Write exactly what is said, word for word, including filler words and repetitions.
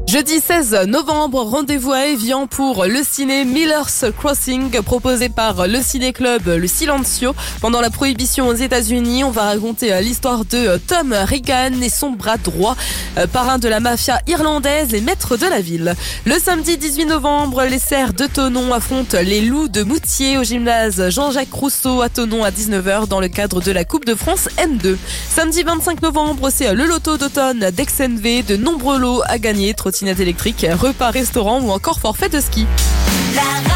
Jeudi seize novembre, rendez-vous à Évian pour le ciné Miller's Crossing proposé par le ciné-club Le Silencio. Pendant la prohibition aux États-Unis, on va raconter l'histoire de Tom Regan et son bras droit, parrain de la mafia irlandaise et maître de la ville. Le samedi dix-huit novembre, les Cerfs de Thonon affrontent les Loups de Moutier au gymnase Jean-Jacques Rousseau à Thonon à dix-neuf heures dans le cadre de la Coupe de France N deux. Samedi vingt-cinq novembre, c'est le loto d'automne d'Ex N V, de nombreux lots à gagner, trottinette électrique, repas restaurant ou encore forfait de ski. La